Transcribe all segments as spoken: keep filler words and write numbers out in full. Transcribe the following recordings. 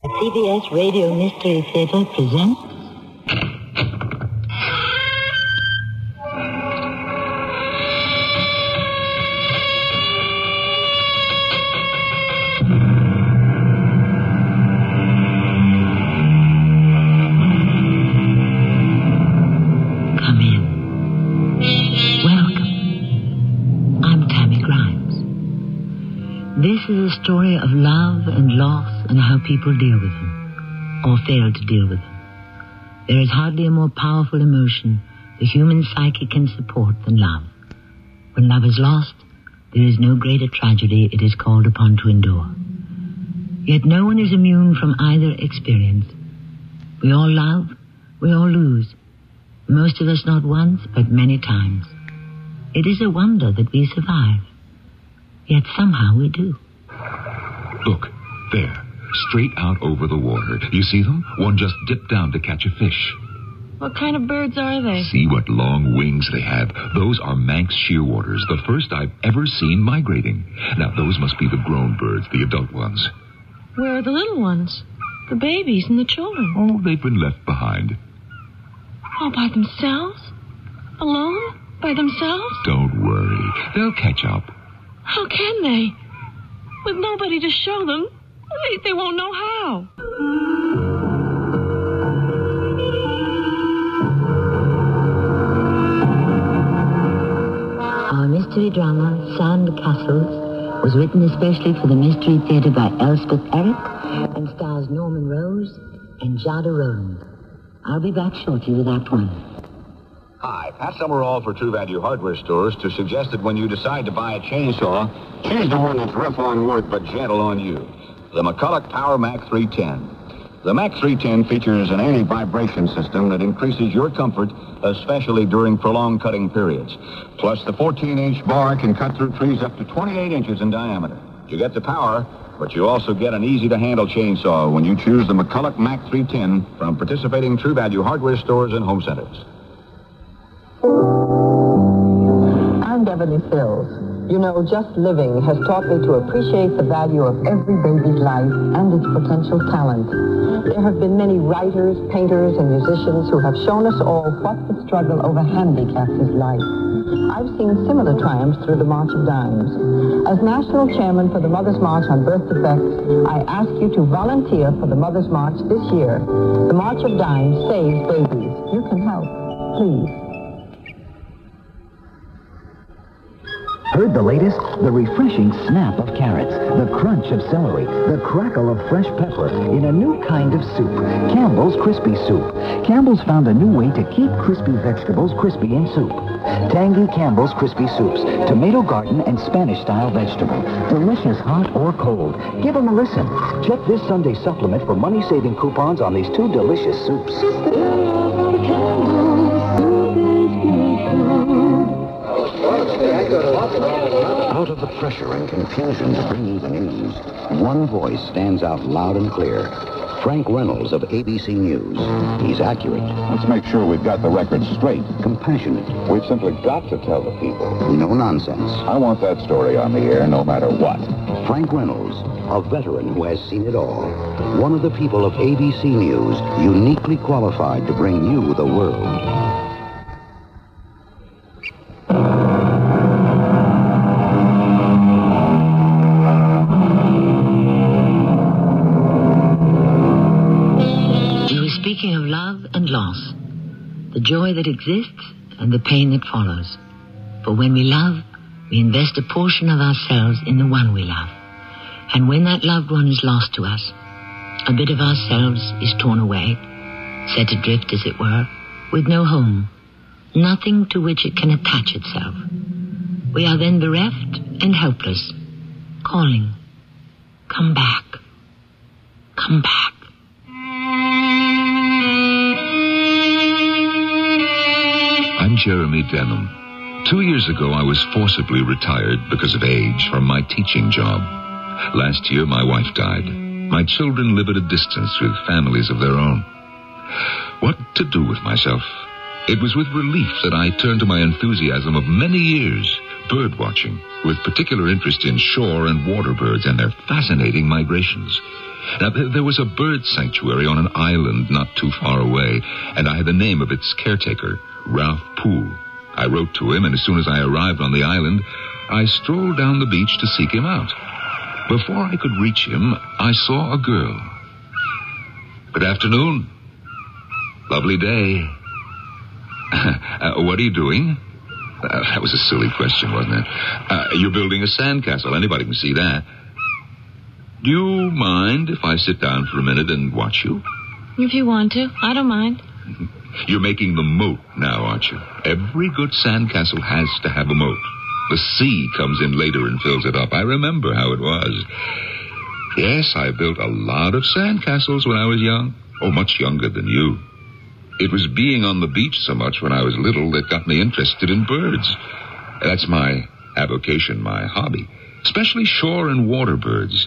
C B S Radio Mystery Theater presents... Come in. Welcome. I'm Tammy Grimes. This is a story of love and loss and how people deal with them, or fail to deal with them. There is hardly a more powerful emotion the human psyche can support than love. When love is lost, there is no greater tragedy it is called upon to endure. Yet no one is immune from either experience. We all love, we all lose. Most of us not once, but many times. It is a wonder that we survive. Yet somehow we do. Look, there. Straight out over the water. You see them? One just dipped down to catch a fish. What kind of birds are they? See what long wings they have. Those are Manx shearwaters, the first I've ever seen migrating. Now, those must be the grown birds, the adult ones. Where are the little ones? The babies and the children? Oh, they've been left behind. All by themselves? Alone? By themselves? Don't worry. They'll catch up. How can they? With nobody to show them? They, they won't know how. Our mystery drama, Sand Castles, was written especially for the Mystery Theater by Elspeth Eric and stars Norman Rose and Jada Rowland. I'll be back shortly with Act One. Hi, Pat Summerall for True Value Hardware Stores to suggest that when you decide to buy a chainsaw, choose the one that's rough on wood but gentle on you. The McCulloch Power Mac three ten. The Mac three ten features an anti-vibration system that increases your comfort, especially during prolonged cutting periods. Plus, the fourteen-inch bar can cut through trees up to twenty-eight inches in diameter. You get the power, but you also get an easy-to-handle chainsaw when you choose the McCulloch Mac three ten from participating True Value Hardware Stores and home centers. I'm Beverly Sills. You know, just living has taught me to appreciate the value of every baby's life and its potential talent. There have been many writers, painters, and musicians who have shown us all what the struggle over handicaps is like. I've seen similar triumphs through the March of Dimes. As National Chairman for the Mother's March on Birth Defects, I ask you to volunteer for the Mother's March this year. The March of Dimes saves babies. You can help. Please. Heard the latest? The refreshing snap of carrots, the crunch of celery, the crackle of fresh pepper in a new kind of soup, Campbell's Crispy Soup. Campbell's found a new way to keep crispy vegetables crispy in soup. Tangy Campbell's Crispy Soups, tomato garden and Spanish-style vegetable. Delicious hot or cold. Give them a listen. Check this Sunday supplement for money-saving coupons on these two delicious soups. Out of the pressure and confusion to bring you the news, one voice stands out loud and clear. Frank Reynolds of A B C News. He's accurate. Let's make sure we've got the record straight. Compassionate. We've simply got to tell the people. No nonsense. I want that story on the air no matter what. Frank Reynolds, a veteran who has seen it all. One of the people of A B C News, uniquely qualified to bring you the world. Speaking of love and loss, the joy that exists and the pain that follows. For when we love, we invest a portion of ourselves in the one we love. And when that loved one is lost to us, a bit of ourselves is torn away, set adrift, as it were, with no home, nothing to which it can attach itself. We are then bereft and helpless, calling, come back, come back. I'm Jeremy Denham. Two years ago, I was forcibly retired because of age from my teaching job. Last year, my wife died. My children live at a distance with families of their own. What to do with myself? It was with relief that I turned to my enthusiasm of many years, bird watching, with particular interest in shore and water birds and their fascinating migrations. Now, there was a bird sanctuary on an island not too far away, and I had the name of its caretaker, Ralph Poole. I wrote to him, and as soon as I arrived on the island, I strolled down the beach to seek him out. Before I could reach him, I saw a girl. Good afternoon. Lovely day. uh, what are you doing? Uh, that was a silly question, wasn't it? Uh, you're building a sandcastle. Anybody can see that. Do you mind if I sit down for a minute and watch you? If you want to. I don't mind. You're making the moat now, aren't you? Every good sandcastle has to have a moat. The sea comes in later and fills it up. I remember how it was. Yes, I built a lot of sandcastles when I was young. Oh, much younger than you. It was being on the beach so much when I was little that got me interested in birds. That's my avocation, my hobby. Especially shore and water birds.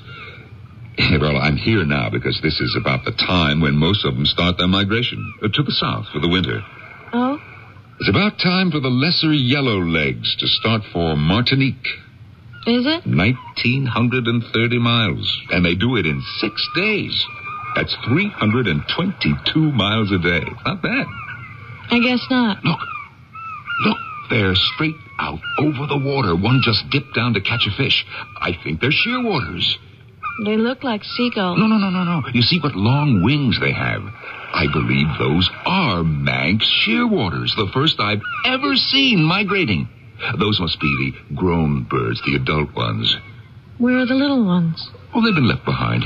Well, I'm here now because this is about the time when most of them start their migration uh, to the south for the winter. Oh? It's about time for the lesser yellowlegs to start for Martinique. Is it? nineteen thirty miles, and they do it in six days. That's three hundred twenty-two miles a day. Not bad. I guess not. Look. Look, they're straight out over the water. One just dipped down to catch a fish. I think they're shearwaters. They look like seagulls. No, no, no, no, no. You see what long wings they have. I believe those are Manx shearwaters, the first I've ever seen migrating. Those must be the grown birds, the adult ones. Where are the little ones? Oh, they've been left behind.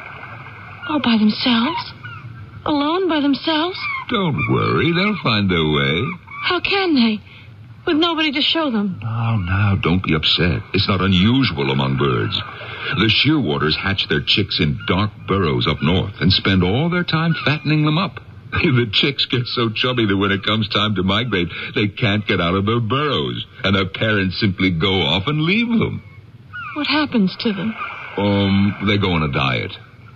Oh, by themselves? Alone by themselves? Don't worry, they'll find their way. How can they? With nobody to show them. Now, now, don't be upset. It's not unusual among birds. The shearwaters hatch their chicks in dark burrows up north and spend all their time fattening them up. The chicks get so chubby that when it comes time to migrate, they can't get out of their burrows, and their parents simply go off and leave them. What happens to them? Um, they go on a diet.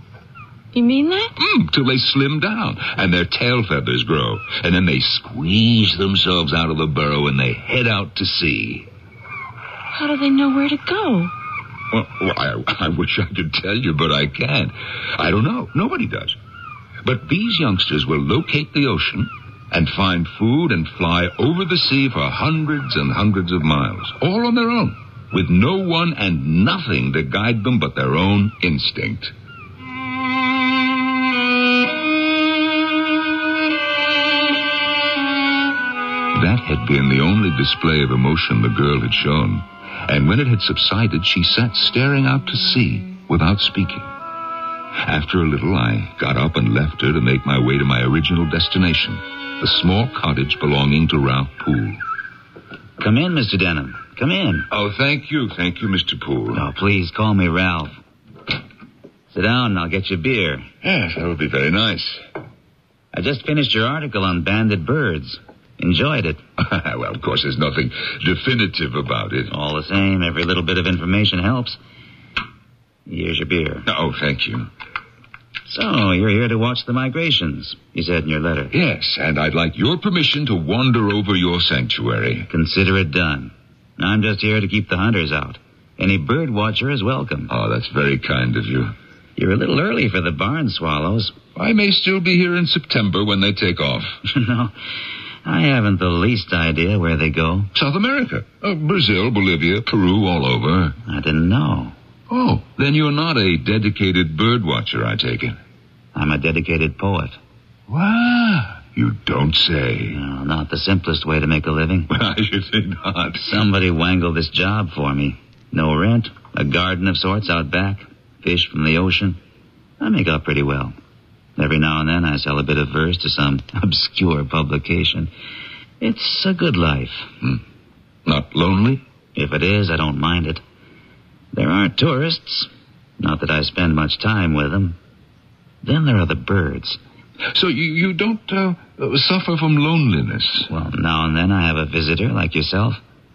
You mean that? Mm, till they slim down, and their tail feathers grow, and then they squeeze themselves out of the burrow and they head out to sea. How do they know where to go? Well, I, I wish I could tell you, but I can't. I don't know. Nobody does. But these youngsters will locate the ocean and find food and fly over the sea for hundreds and hundreds of miles, all on their own, with no one and nothing to guide them but their own instinct. That had been the only display of emotion the girl had shown. And when it had subsided, she sat staring out to sea without speaking. After a little, I got up and left her to make my way to my original destination, the small cottage belonging to Ralph Poole. Come in, Mister Denham. Come in. Oh, thank you. Thank you, Mister Poole. Oh, please call me Ralph. Sit down and I'll get you beer. Yes, that would be very nice. I just finished your article on banded birds. Enjoyed it. Well, of course, there's nothing definitive about it. All the same, every little bit of information helps. Here's your beer. Oh, thank you. So, you're here to watch the migrations, you said in your letter. Yes, and I'd like your permission to wander over your sanctuary. Consider it done. I'm just here to keep the hunters out. Any bird watcher is welcome. Oh, that's very kind of you. You're a little early for the barn swallows. I may still be here in September when they take off. No, I haven't the least idea where they go. South America. Uh, Brazil, Bolivia, Peru, all over. I didn't know. Oh, then you're not a dedicated bird watcher, I take it. I'm a dedicated poet. Wow, you don't say. No, not the simplest way to make a living. I should think not. Somebody wangled this job for me. No rent, a garden of sorts out back, fish from the ocean. I make out pretty well. Every now and then I sell a bit of verse to some obscure publication. It's a good life. Hmm. Not lonely? If it is, I don't mind it. There aren't tourists. Not that I spend much time with them. Then there are the birds. So you, you don't uh, suffer from loneliness? Well, now and then I have a visitor like yourself.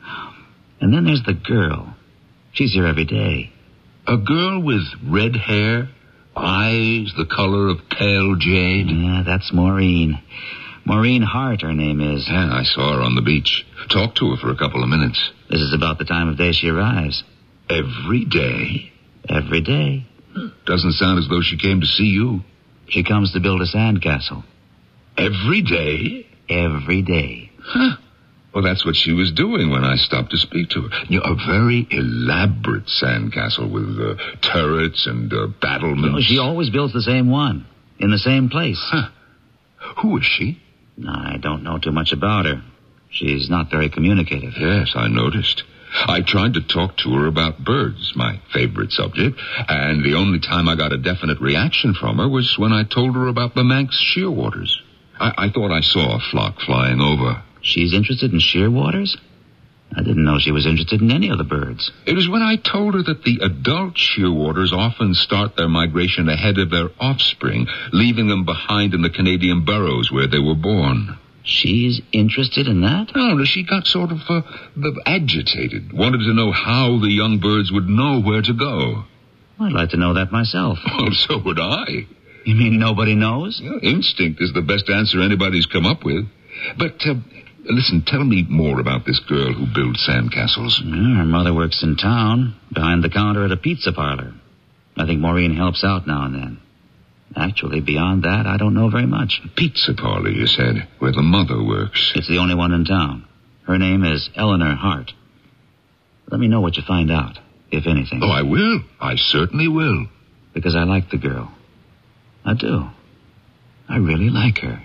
And then there's the girl. She's here every day. A girl with red hair, eyes the color of pale jade? Yeah, that's Maureen. Maureen Hart, her name is. Yeah, I saw her on the beach. Talked to her for a couple of minutes. This is about the time of day she arrives. Every day? Every day. Doesn't sound as though she came to see you. She comes to build a sandcastle. Every day? Every day. Huh. Well, that's what she was doing when I stopped to speak to her. You know, a very elaborate sandcastle with uh, turrets and uh, battlements. No, she always builds the same one, in the same place. Huh. Who is she? I don't know too much about her. She's not very communicative. Yes, I noticed. I tried to talk to her about birds, my favorite subject, and the only time I got a definite reaction from her was when I told her about the Manx shearwaters. I, I thought I saw a flock flying over. She's interested in shearwaters? I didn't know she was interested in any of the birds. It was when I told her that the adult shearwaters often start their migration ahead of their offspring, leaving them behind in the Canadian burrows where they were born. She's interested in that? No, she got sort of uh, agitated, wanted to know how the young birds would know where to go. I'd like to know that myself. Oh, so would I. You mean nobody knows? Yeah, instinct is the best answer anybody's come up with. But, uh, listen, tell me more about this girl who builds sandcastles. Yeah, her mother works in town, behind the counter at a pizza parlor. I think Maureen helps out now and then. Actually, beyond that, I don't know very much. Pizza parlor, you said, where the mother works. It's the only one in town. Her name is Eleanor Hart. Let me know what you find out, if anything. Oh, I will. I certainly will. Because I like the girl. I do. I really like her.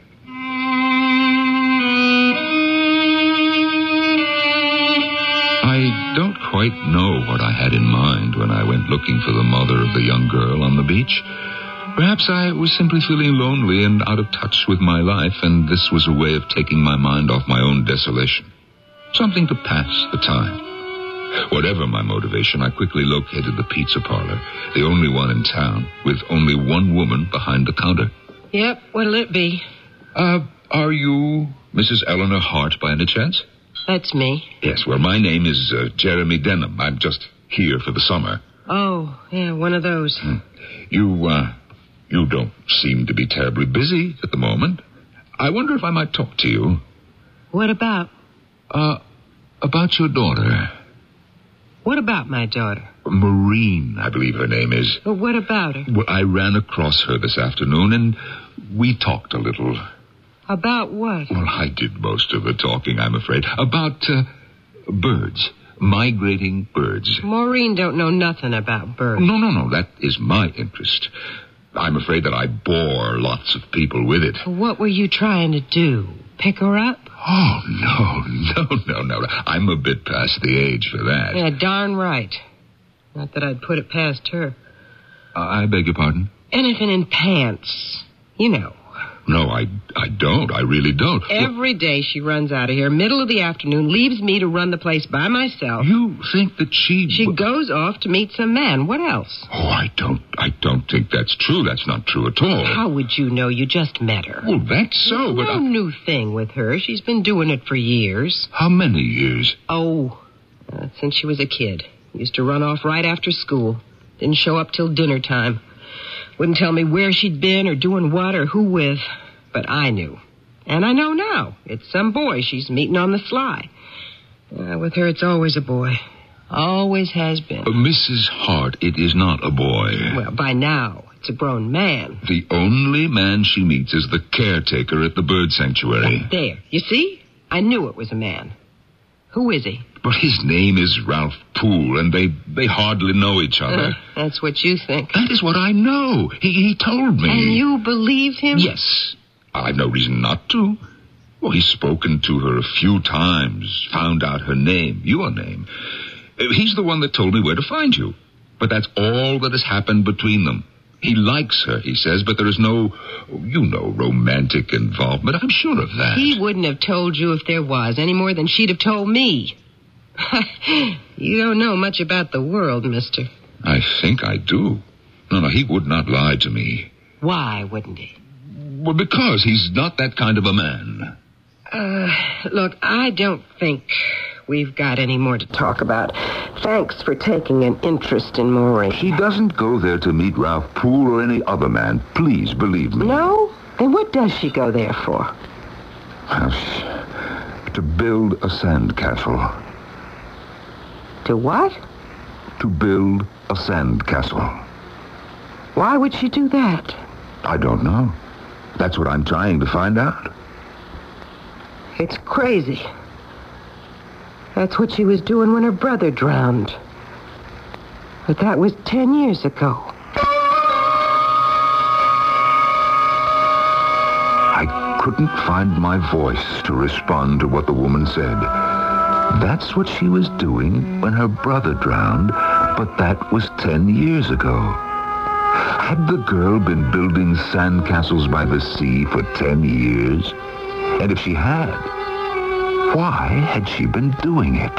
I don't quite know what I had in mind when I went looking for the mother of the young girl on the beach. Perhaps I was simply feeling lonely and out of touch with my life, and this was a way of taking my mind off my own desolation. Something to pass the time. Whatever my motivation, I quickly located the pizza parlor, the only one in town, with only one woman behind the counter. Yep, what'll it be? Uh, are you Missus Eleanor Hart by any chance? That's me. Yes, well, my name is uh, Jeremy Denham. I'm just here for the summer. Oh, yeah, one of those. Hmm. You, uh, you don't seem to be terribly busy at the moment. I wonder if I might talk to you. What about? Uh, about your daughter. What about my daughter? Maureen, I believe her name is. Well, what about her? Well, I ran across her this afternoon, and we talked a little. About what? Well, I did most of the talking, I'm afraid. About, uh, birds. Migrating birds. Maureen don't know nothing about birds. No, no, no, that is my interest. I'm afraid that I bore lots of people with it. What were you trying to do? Pick her up? Oh, no, no, no, no. I'm a bit past the age for that. Yeah, darn right. Not that I'd put it past her. Uh, I beg your pardon? Anything in pants. You know. No, I, I don't. I really don't. Every well, day she runs out of here, middle of the afternoon, leaves me to run the place by myself. You think that she... She goes off to meet some man. What else? Oh, I don't, I don't think that's true. That's not true at all. How would you know? You just met her. Well, that's so, There's but no I... new thing with her. She's been doing it for years. How many years? Oh, uh, since she was a kid. Used to run off right after school. Didn't show up till dinner time. Wouldn't tell me where she'd been or doing what or who with. But I knew. And I know now. It's some boy she's meeting on the sly. Uh, with her, it's always a boy. Always has been. Uh, Missus Hart, it is not a boy. Well, by now, it's a grown man. The only man she meets is the caretaker at the bird sanctuary. There. You see? I knew it was a man. Who is he? But his name is Ralph Poole, and they, they hardly know each other. Uh, that's what you think. That is what I know. He, he told me. And you believed him? Yes. I've no reason not to. Well, he's spoken to her a few times, found out her name, your name. He's the one that told me where to find you. But that's all that has happened between them. He likes her, he says, but there is no, you know, romantic involvement. I'm sure of that. He wouldn't have told you if there was, any more than she'd have told me. You don't know much about the world, mister. I think I do. No, no, he would not lie to me. Why wouldn't he? Well, because he's not that kind of a man. Uh, look, I don't think we've got any more to talk about. Thanks for taking an interest in Maureen. She doesn't go there to meet Ralph Poole or any other man. Please believe me. No? Then what does she go there for? To build a sandcastle. To what? To build a sandcastle. Why would she do that? I don't know. That's what I'm trying to find out. It's crazy. That's what she was doing when her brother drowned. But that was ten years ago. I couldn't find my voice to respond to what the woman said. That's what she was doing when her brother drowned, but that was ten years ago. Had the girl been building sandcastles by the sea for ten years? And if she had, why had she been doing it?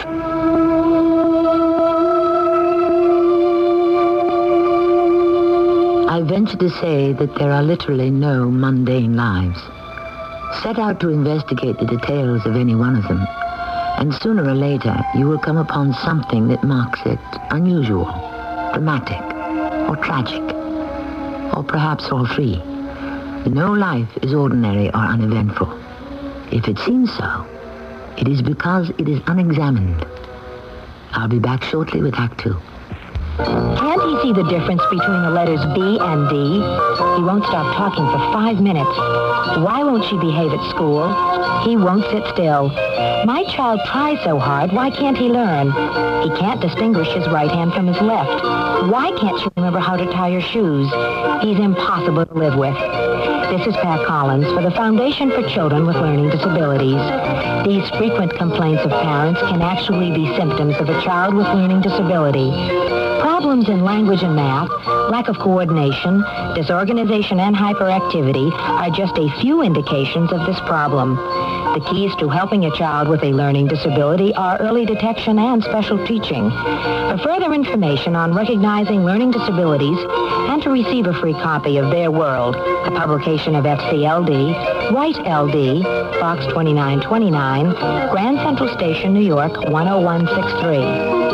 I venture to say that there are literally no mundane lives. Set out to investigate the details of any one of them, and sooner or later you will come upon something that marks it unusual, dramatic, or tragic, or perhaps all three. No life is ordinary or uneventful. If it seems so, it is because it is unexamined. I'll be back shortly with Act Two. Can't he see the difference between the letters B and D? He won't stop talking for five minutes. Why won't she behave at school? He won't sit still. My child tries so hard, why can't he learn? He can't distinguish his right hand from his left. Why can't she remember how to tie her shoes? He's impossible to live with. This is Pat Collins for the Foundation for Children with Learning Disabilities. These frequent complaints of parents can actually be symptoms of a child with learning disability. Problems in language and math, lack of coordination, disorganization, and hyperactivity are just a few indications of this problem. The keys to helping a child with a learning disability are early detection and special teaching. For further information on recognizing learning disabilities and to receive a free copy of Their World, a publication of F C L D, write L D, Box twenty-nine twenty-nine, Grand Central Station, New York, one oh one six three.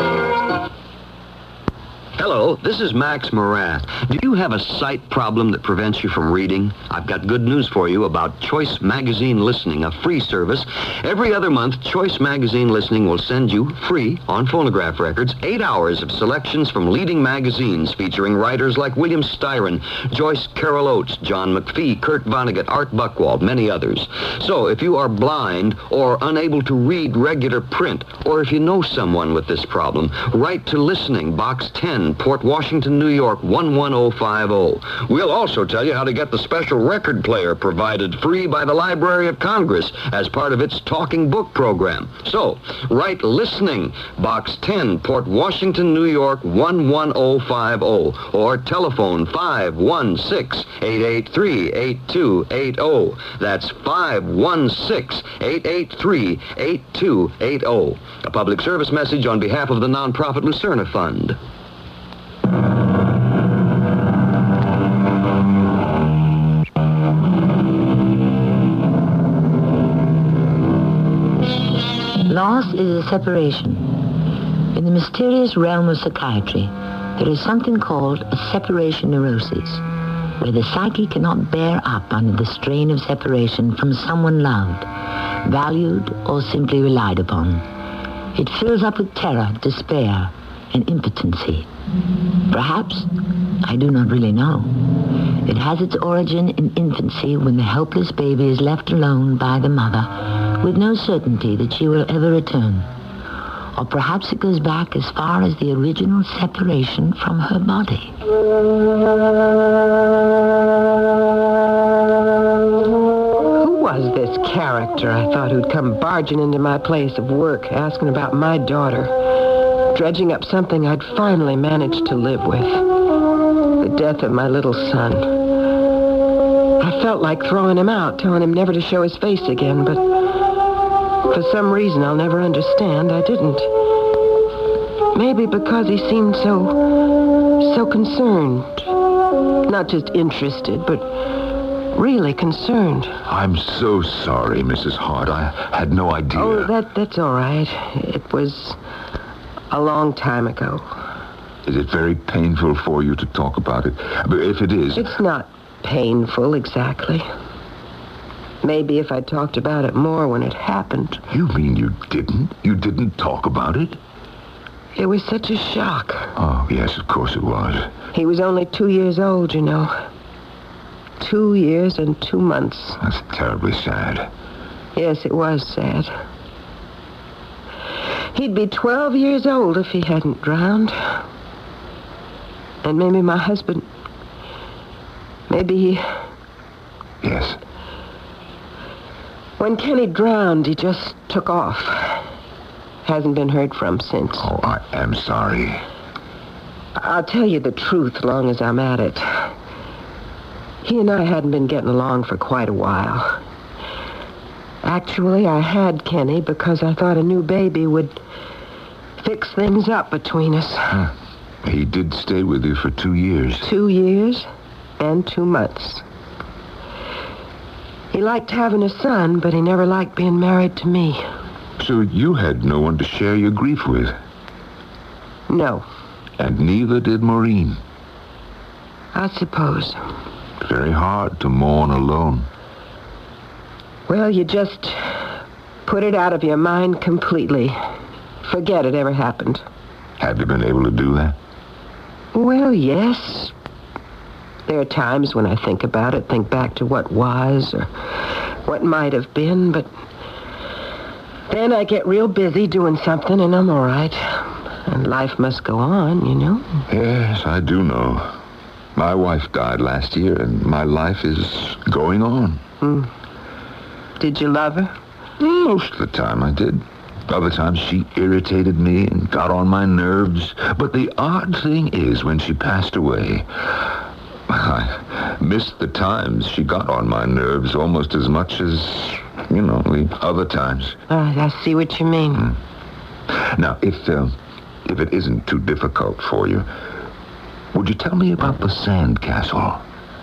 Hello, this is Max Morath. Do you have a sight problem that prevents you from reading? I've got good news for you about Choice Magazine Listening, a free service. Every other month, Choice Magazine Listening will send you, free, on phonograph records, eight hours of selections from leading magazines featuring writers like William Styron, Joyce Carol Oates, John McPhee, Kurt Vonnegut, Art Buchwald, many others. So if you are blind or unable to read regular print, or if you know someone with this problem, write to Listening, Box ten, Port Washington, New York, one one oh five oh. We'll also tell you how to get the special record player provided free by the Library of Congress as part of its Talking Book program. So, write Listening, Box ten, Port Washington, New York, one one oh five oh, or telephone five one six, eight eight three, eight two eight oh. That's five one six, eight eight three, eight two eight oh. A public service message on behalf of the nonprofit Lucerna Fund. Loss is a separation. In the mysterious realm of psychiatry, there is something called a separation neurosis, where the psyche cannot bear up under the strain of separation from someone loved, valued, or simply relied upon. It fills up with terror, despair, and impotency. Perhaps, I do not really know. It has its origin in infancy when the helpless baby is left alone by the mother with no certainty that she will ever return. Or perhaps it goes back as far as the original separation from her body. Who was this character I thought who'd come barging into my place of work asking about my daughter, dredging up something I'd finally managed to live with? The death of my little son. I felt like throwing him out, telling him never to show his face again, but for some reason I'll never understand, I didn't. Maybe because he seemed so, so concerned. Not just interested, but really concerned. I'm so sorry, Missus Hart. I had no idea. Oh, that, that's all right. It was a long time ago. Is it very painful for you to talk about it? But if it is... It's not painful, exactly. Maybe if I talked about it more when it happened. You mean you didn't? You didn't talk about it? It was such a shock. Oh, yes, of course it was. He was only two years old, you know. Two years and two months. That's terribly sad. Yes, it was sad. He'd be twelve years old if he hadn't drowned. And maybe my husband... Maybe he... Yes. When Kenny drowned, he just took off. Hasn't been heard from since. Oh, I am sorry. I'll tell you the truth, long as I'm at it. He and I hadn't been getting along for quite a while. Actually, I had Kenny because I thought a new baby would fix things up between us. Huh. He did stay with you for two years. Two years and two months. He liked having a son, but he never liked being married to me. So you had no one to share your grief with? No. And neither did Maureen? I suppose. Very hard to mourn alone. Well, you just put it out of your mind completely. Forget it ever happened. Have you been able to do that? Well, yes. There are times when I think about it, think back to what was or what might have been, but then I get real busy doing something and I'm all right. And life must go on, you know? Yes, I do know. My wife died last year and my life is going on. Hmm. Did you love her? Most of the time I did. Other times she irritated me and got on my nerves. But the odd thing is, when she passed away, I missed the times she got on my nerves almost as much as, you know, the other times. Uh, I see what you mean. Hmm. Now, if, uh, if it isn't too difficult for you, would you tell me about the sand castle?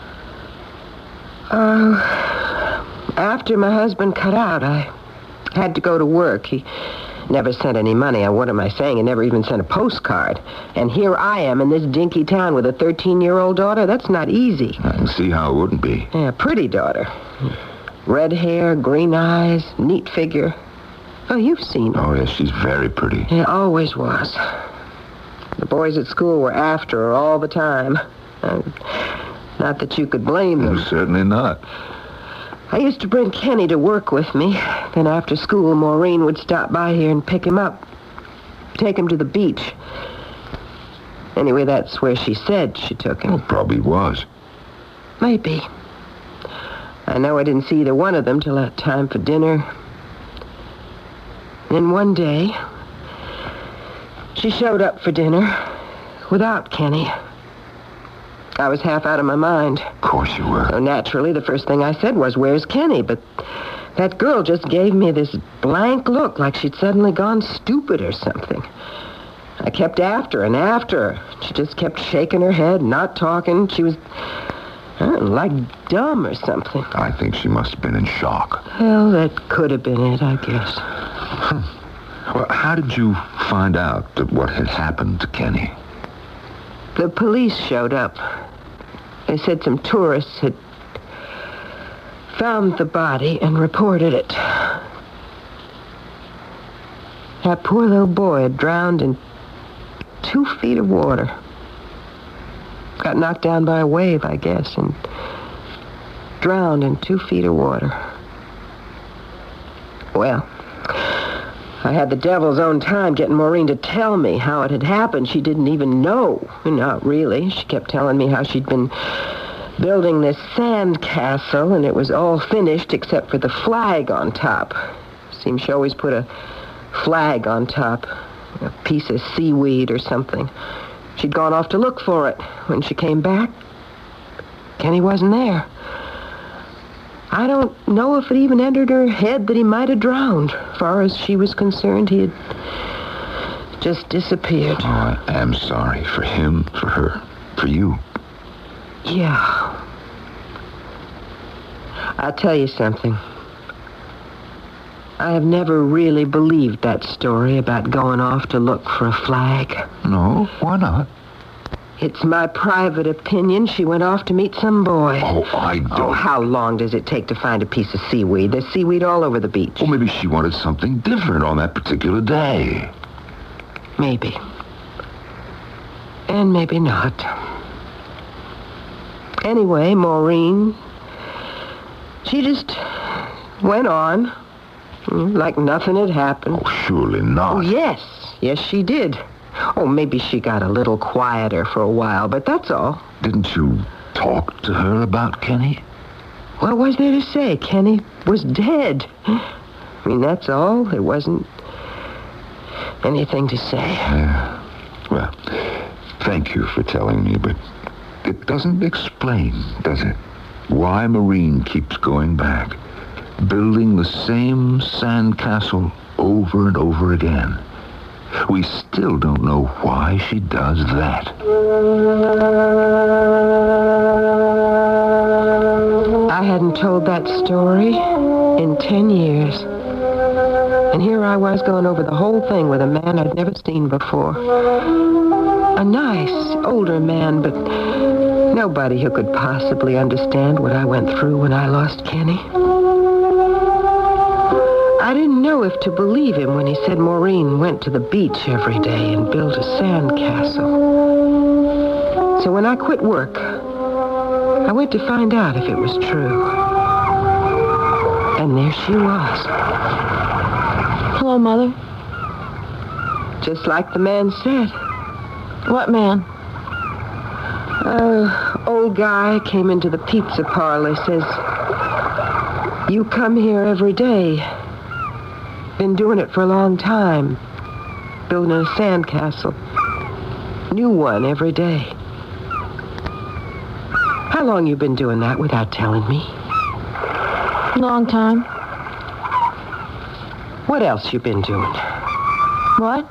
Uh, after my husband cut out, I had to go to work. He never sent any money. Uh, what am I saying? He never even sent a postcard. And here I am in this dinky town with a thirteen-year-old daughter. That's not easy. I can see how it wouldn't be. Yeah, pretty daughter. Red hair, green eyes, neat figure. Oh, you've seen her. Oh, yes, she's very pretty. Yeah, always was. The boys at school were after her all the time. Uh, not that you could blame them. No, certainly not. I used to bring Kenny to work with me. Then after school, Maureen would stop by here and pick him up. Take him to the beach. Anyway, that's where she said she took him. Well, probably was. Maybe. I know I didn't see either one of them till that time for dinner. Then one day, she showed up for dinner without Kenny. I was half out of my mind. Of course you were. So naturally, the first thing I said was, "Where's Kenny?" But that girl just gave me this blank look like she'd suddenly gone stupid or something. I kept after and after her. She just kept shaking her head, not talking. She was, I don't know, like dumb or something. I think she must have been in shock. Well, that could have been it, I guess. Huh. Well, how did you find out that what had happened to Kenny? The police showed up. They said some tourists had found the body and reported it. That poor little boy had drowned in two feet of water. Got knocked down by a wave, I guess, and drowned in two feet of water. Well, I had the devil's own time getting Maureen to tell me how it had happened. She didn't even know. Not really. She kept telling me how she'd been building this sand castle, and it was all finished except for the flag on top. Seems she always put a flag on top, a piece of seaweed or something. She'd gone off to look for it. When she came back, Kenny wasn't there. I don't know if it even entered her head that he might have drowned. As far as she was concerned, he had just disappeared. Oh, I am sorry for him, for her, for you. Yeah. I'll tell you something. I have never really believed that story about going off to look for a flag. No, why not? It's my private opinion she went off to meet some boy. Oh, I don't... Oh, how long does it take to find a piece of seaweed? There's seaweed all over the beach. Well, maybe she wanted something different on that particular day. Maybe. And maybe not. Anyway, Maureen, she just went on like nothing had happened. Oh, surely not. Oh, yes. Yes, she did. Oh, maybe she got a little quieter for a while, but that's all. Didn't you talk to her about Kenny? What was there to say? Kenny was dead. I mean, that's all. There wasn't anything to say. Yeah. Well, thank you for telling me, but it doesn't explain, does it? Why Maureen keeps going back, building the same sandcastle over and over again. We still don't know why she does that. I hadn't told that story in ten years. And here I was going over the whole thing with a man I'd never seen before. A nice, older man, but nobody who could possibly understand what I went through when I lost Kenny. I didn't know if to believe him when he said Maureen went to the beach every day and built a sandcastle. So when I quit work, I went to find out if it was true. And there she was. Hello, Mother. Just like the man said. What man? Uh, old guy came into the pizza parlor, says, you come here every day. Been doing it for a long time. Building a sandcastle. New one every day. How long you been doing that without telling me? Long time. What else you been doing? What?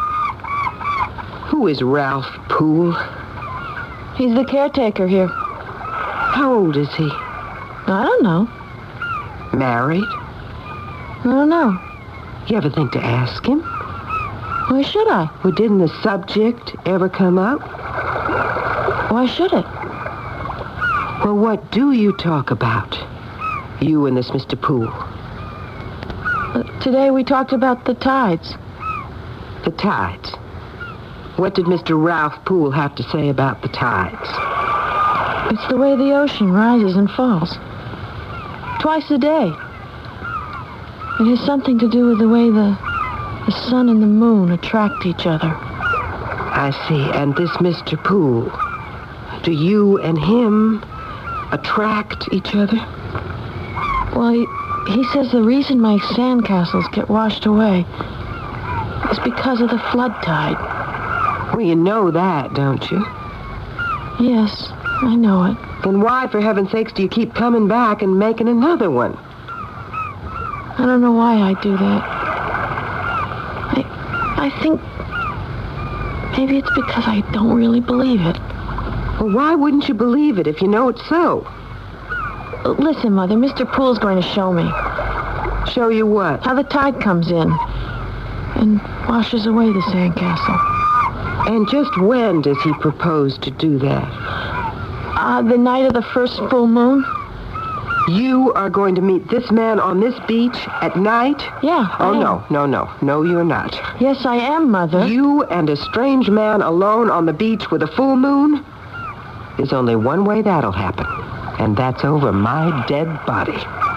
Who is Ralph Poole? He's the caretaker here. How old is he? I don't know. Married? I don't know. You ever think to ask him? Why should I? Well, didn't the subject ever come up? Why should it? Well, what do you talk about? You and this Mister Poole. Uh, today we talked about the tides. The tides? What did Mister Ralph Poole have to say about the tides? It's the way the ocean rises and falls. Twice a day. It has something to do with the way the, the sun and the moon attract each other. I see. And this Mister Poole, do you and him attract each other? Well, he, he says the reason my sandcastles get washed away is because of the flood tide. Well, you know that, don't you? Yes, I know it. Then why, for heaven's sakes, do you keep coming back and making another one? I don't know why I do that. I, I think maybe it's because I don't really believe it. Well, why wouldn't you believe it if you know it's so? Listen, Mother, Mister Poole's going to show me. Show you what? How the tide comes in and washes away the sandcastle. And just when does he propose to do that? Uh, the night of the first full moon. You are going to meet this man on this beach at night? Yeah. Oh, no, no, no. No, you're not. Yes, I am, Mother. You and a strange man alone on the beach with a full moon? There's only one way that'll happen, and that's over my dead body.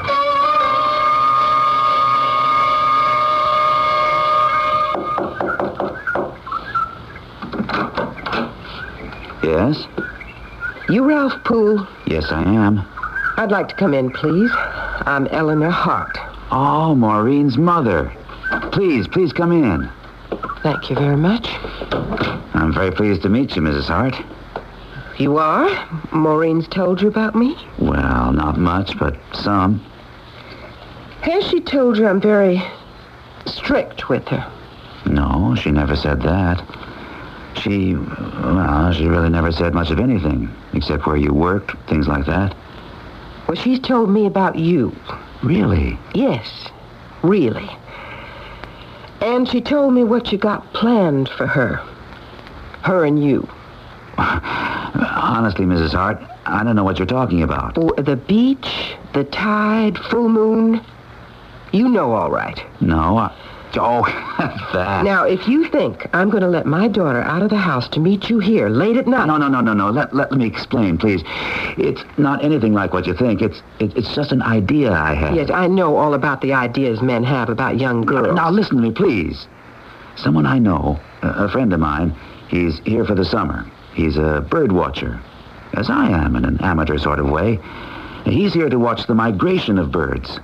Yes? You Ralph Poole? Yes, I am. I'd like to come in, please. I'm Eleanor Hart. Oh, Maureen's mother. Please, please come in. Thank you very much. I'm very pleased to meet you, Missus Hart. You are? Maureen's told you about me? Well, not much, but some. Has she told you I'm very strict with her? No, she never said that. She, well, she really never said much of anything, except where you worked, things like that. Well, she's told me about you. Really? Yes, really. And she told me what you got planned for her. Her and you. Honestly, Missus Hart, I don't know what you're talking about. Oh, the beach, the tide, full moon. You know all right. No, I... Oh, that. Now, if you think I'm going to let my daughter out of the house to meet you here late at night... No, no, no, no, no. Let, let, let me explain, please. It's not anything like what you think. It's it, it's just an idea I have. Yes, I know all about the ideas men have about young girls. Now, listen to me, please. Someone I know, a, a friend of mine, he's here for the summer. He's a bird watcher, as I am in an amateur sort of way. He's here to watch the migration of birds.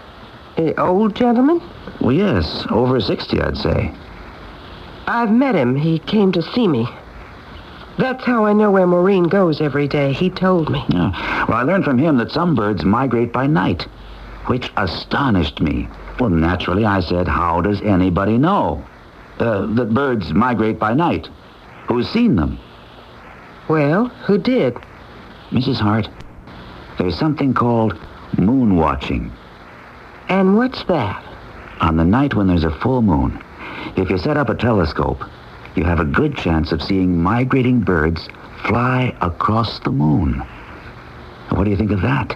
An old gentleman? Well, yes, over sixty, I'd say. I've met him. He came to see me. That's how I know where Maureen goes every day. He told me. Yeah. Well, I learned from him that some birds migrate by night, which astonished me. Well, naturally, I said, how does anybody know uh, that birds migrate by night? Who's seen them? Well, who did? Missus Hart, there's something called moon watching. And what's that? On the night when there's a full moon, if you set up a telescope, you have a good chance of seeing migrating birds fly across the moon. What do you think of that?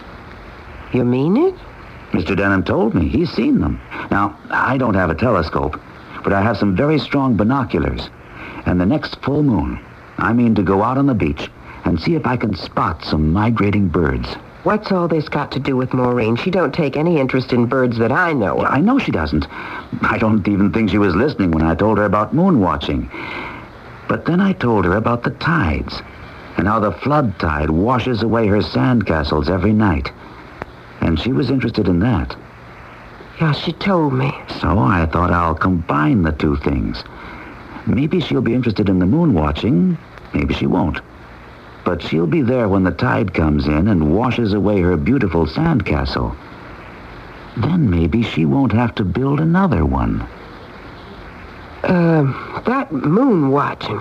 You mean it? Mister Denham told me. He's seen them. Now, I don't have a telescope, but I have some very strong binoculars. And the next full moon, I mean to go out on the beach and see if I can spot some migrating birds. What's all this got to do with Maureen? She don't take any interest in birds that I know of. I know she doesn't. I don't even think she was listening when I told her about moon watching. But then I told her about the tides and how the flood tide washes away her sandcastles every night. And she was interested in that. Yeah, she told me. So I thought I'll combine the two things. Maybe she'll be interested in the moon watching. Maybe she won't. But she'll be there when the tide comes in and washes away her beautiful sandcastle. Then maybe she won't have to build another one. Uh, that moon watching.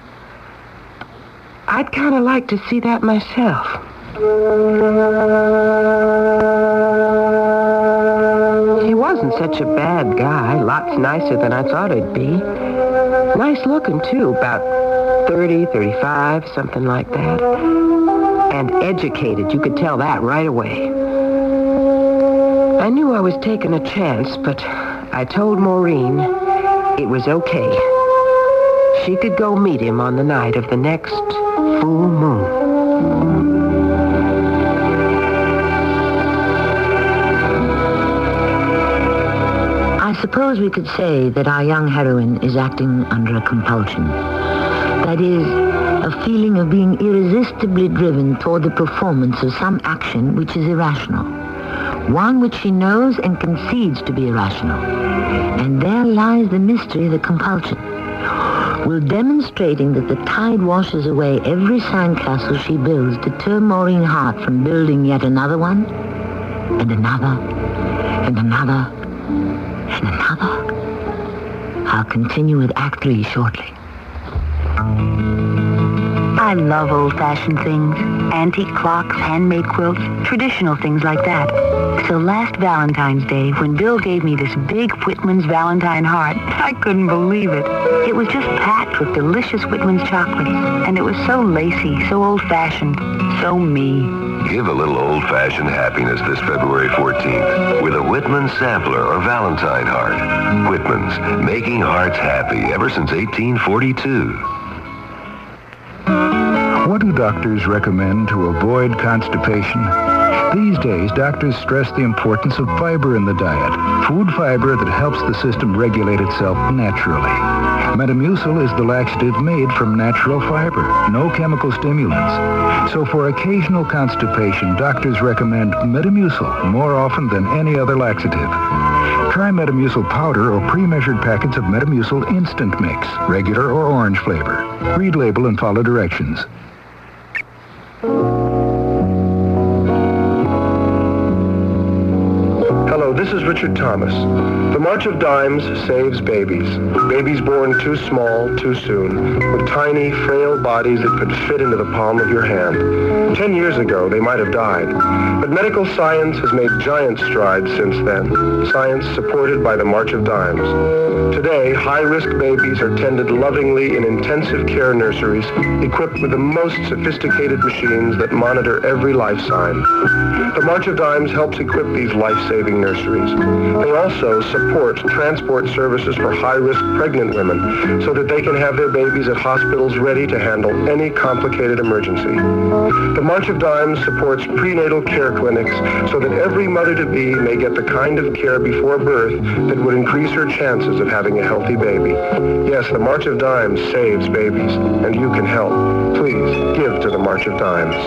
I'd kind of like to see that myself. He wasn't such a bad guy. Lots nicer than I thought he'd be. Nice looking, too. About thirty, thirty-five, something like that. And educated. You could tell that right away. I knew I was taking a chance, but I told Maureen it was okay. She could go meet him on the night of the next full moon. I suppose we could say that our young heroine is acting under a compulsion. That is, a feeling of being irresistibly driven toward the performance of some action which is irrational. One which she knows and concedes to be irrational. And there lies the mystery of the compulsion. Will demonstrating that the tide washes away every sandcastle she builds deter Maureen Hart from building yet another one? And another? And another? And another? I'll continue with Act Three shortly. I love old-fashioned things. Antique clocks, handmade quilts, traditional things like that. So last Valentine's Day, when Bill gave me this big Whitman's Valentine heart, I couldn't believe it. It was just packed with delicious Whitman's chocolates, and it was so lacy, so old-fashioned, so me. Give a little old-fashioned happiness this February fourteenth with a Whitman sampler or Valentine heart. Whitman's, making hearts happy ever since eighteen forty-two. What do doctors recommend to avoid constipation? These days, doctors stress the importance of fiber in the diet. Food fiber that helps the system regulate itself naturally. Metamucil is the laxative made from natural fiber, no chemical stimulants. So for occasional constipation, doctors recommend Metamucil more often than any other laxative. Try Metamucil powder or pre-measured packets of Metamucil Instant Mix, regular or orange flavor. Read label and follow directions. Hello, this is Richard Thomas. The March of Dimes saves babies. Babies born too small, too soon, with tiny, frail bodies that could fit into the palm of your hand. Ten years ago, they might have died. But medical science has made giant strides since then. Science supported by the March of Dimes. Today, high-risk babies are tended lovingly in intensive care nurseries equipped with the most sophisticated machines that monitor every life sign. The March of Dimes helps equip these life-saving nurseries countries. They also support transport services for high-risk pregnant women so that they can have their babies at hospitals ready to handle any complicated emergency. The March of Dimes supports prenatal care clinics so that every mother-to-be may get the kind of care before birth that would increase her chances of having a healthy baby. Yes, the March of Dimes saves babies, and you can help. Please, give to the March of Dimes.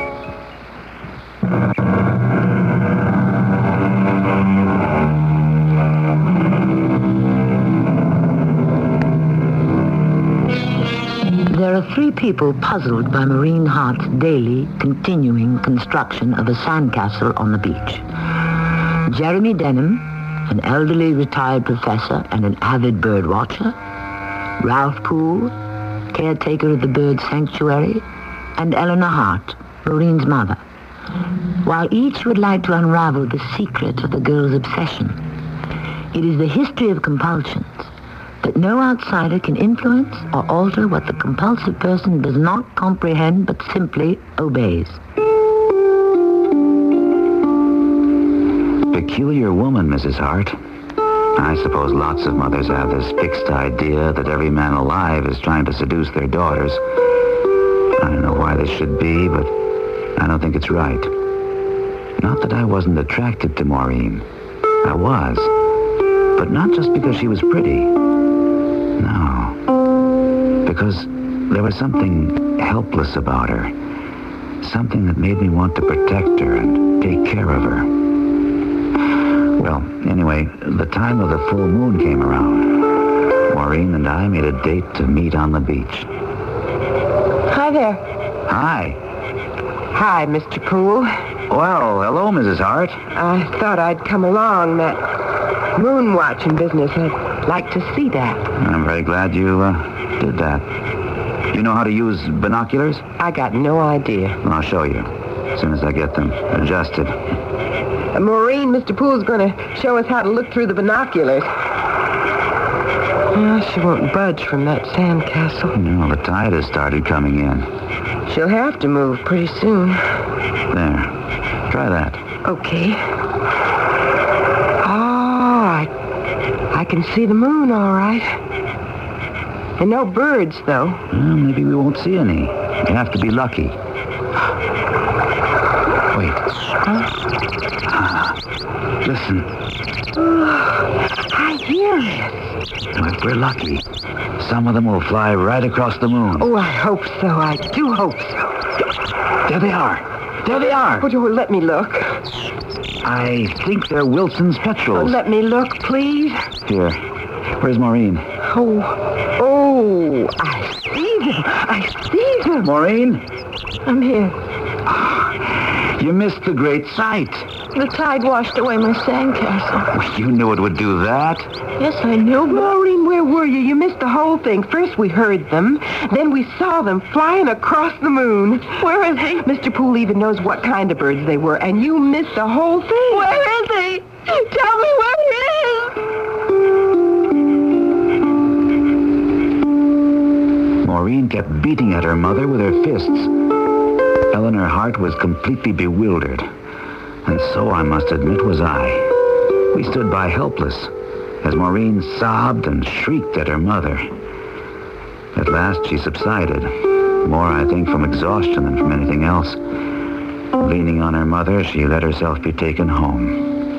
There are three people puzzled by Maureen Hart's daily, continuing construction of a sandcastle on the beach. Jeremy Denham, an elderly retired professor and an avid bird watcher. Ralph Poole, caretaker of the bird sanctuary. And Eleanor Hart, Maureen's mother. While each would like to unravel the secret of the girl's obsession, it is the history of compulsions that no outsider can influence or alter what the compulsive person does not comprehend but simply obeys. Peculiar woman, Missus Hart. I suppose lots of mothers have this fixed idea that every man alive is trying to seduce their daughters. I don't know why this should be, but I don't think it's right. Not that I wasn't attracted to Maureen. I was. But not just because she was pretty. No. Because there was something helpless about her. Something that made me want to protect her and take care of her. Well, anyway, the time of the full moon came around. Maureen and I made a date to meet on the beach. Hi there. Hi. Hi, Mister Poole. Well, hello, Missus Hart. I thought I'd come along. That moon watching business. I'd like to see that. I'm very glad you uh, did that. You know how to use binoculars? I got no idea. Well, I'll show you as soon as I get them adjusted. Uh, Maureen, Mister Poole's going to show us how to look through the binoculars. Well, she won't budge from that sandcastle. No, the tide has started coming in. She'll have to move pretty soon. There. Try that. Okay. Oh, I, I can see the moon all right. And no birds, though. Well, maybe we won't see any. You have to be lucky. Wait. Huh? Ah, listen. I hear it. If we're lucky, some of them will fly right across the moon. Oh, I hope so. I do hope so. There they are. There they are. Oh, let me look. I think they're Wilson's petrels. Oh, let me look, please. Here. Where's Maureen? Oh, oh, I see them. I see them. Maureen? I'm here. You missed the great sight. The tide washed away my sandcastle. Well, you knew it would do that. Yes, I knew, but... Maureen, where were you? You missed the whole thing. First we heard them, then we saw them flying across the moon. Where are they? Mister Poole even knows what kind of birds they were, and you missed the whole thing. Where is he? Tell me where he is! Maureen kept beating at her mother with her fists. Eleanor Hart was completely bewildered. And so, I must admit, was I. We stood by helpless as Maureen sobbed and shrieked at her mother. At last, she subsided. More, I think, from exhaustion than from anything else. Leaning on her mother, she let herself be taken home.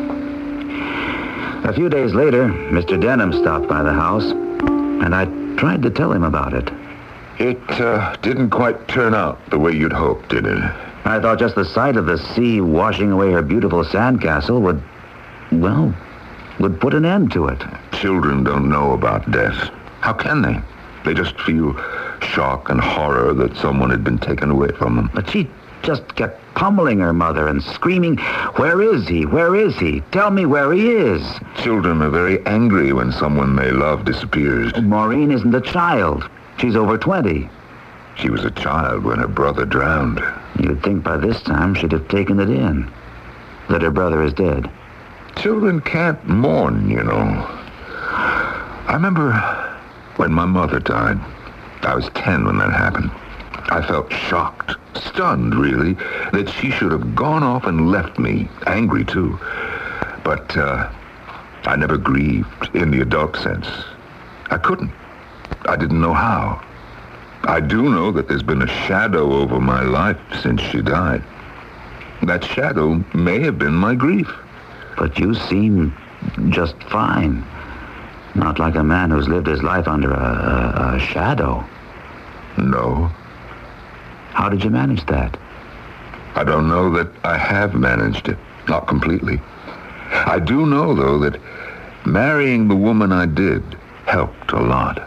A few days later, Mister Denham stopped by the house, and I tried to tell him about it. It uh, didn't quite turn out the way you'd hoped, did it? I thought just the sight of the sea washing away her beautiful sandcastle would, well, would put an end to it. Children don't know about death. How can they? They just feel shock and horror that someone had been taken away from them. But she just kept pummeling her mother and screaming, "Where is he? Where is he? Tell me where he is." Children are very angry when someone they love disappears. Maureen isn't a child. She's over twenty. She was a child when her brother drowned. You'd think by this time she'd have taken it in, that her brother is dead. Children can't mourn, you know. I remember when my mother died. I was ten when that happened. I felt shocked, stunned, really, that she should have gone off and left me, angry, too. But uh, I never grieved in the adult sense. I couldn't. I didn't know how. I do know that there's been a shadow over my life since she died. That shadow may have been my grief. But you seem just fine. Not like a man who's lived his life under a, a, a shadow. No. How did you manage that? I don't know that I have managed it. Not completely. I do know, though, that marrying the woman I did helped a lot.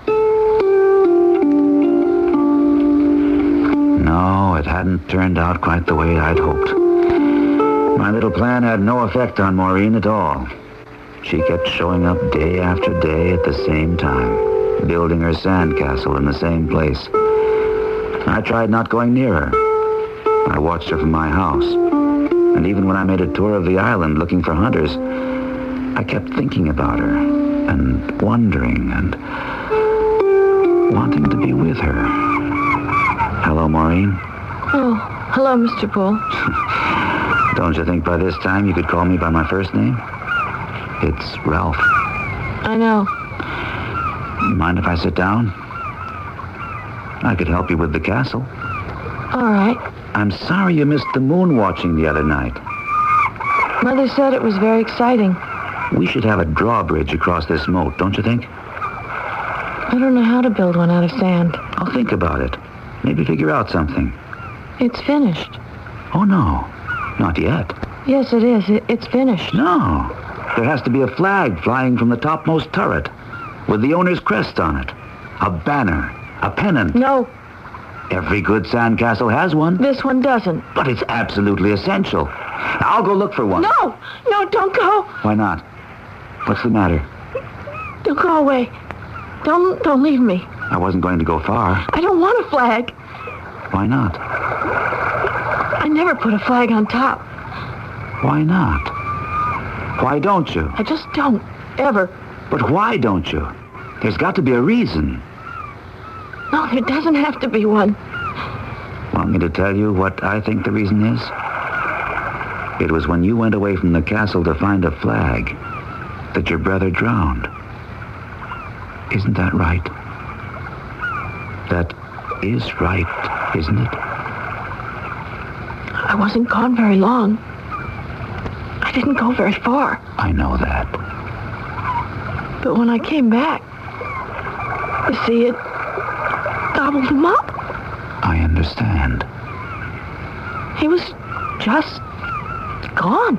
No, it hadn't turned out quite the way I'd hoped. My little plan had no effect on Maureen at all. She kept showing up day after day at the same time, building her sandcastle in the same place. I tried not going near her. I watched her from my house. And even when I made a tour of the island looking for hunters, I kept thinking about her and wondering and wanting to be with her. Hello, Maureen. Oh, hello, Mister Poole. Don't you think by this time you could call me by my first name? It's Ralph. I know. Mind if I sit down? I could help you with the castle. All right. I'm sorry you missed the moon watching the other night. Mother said it was very exciting. We should have a drawbridge across this moat, don't you think? I don't know how to build one out of sand. I'll think about it. Maybe figure out something. It's finished. Oh, no. Not yet. Yes, it is. It, it's finished. No. There has to be a flag flying from the topmost turret with the owner's crest on it. A banner. A pennant. No. Every good sandcastle has one. This one doesn't. But it's absolutely essential. I'll go look for one. No! No, don't go! Why not? What's the matter? Don't go away. Don't, don't leave me. I wasn't going to go far. I don't want a flag. Why not? I never put a flag on top. Why not? Why don't you? I just don't. Ever. But why don't you? There's got to be a reason. No, there doesn't have to be one. Want me to tell you what I think the reason is? It was when you went away from the castle to find a flag that your brother drowned. Isn't that right? That is right, isn't it? I wasn't gone very long. I didn't go very far. I know that. But when I came back, the sea had gobbled him up. I understand. He was just gone.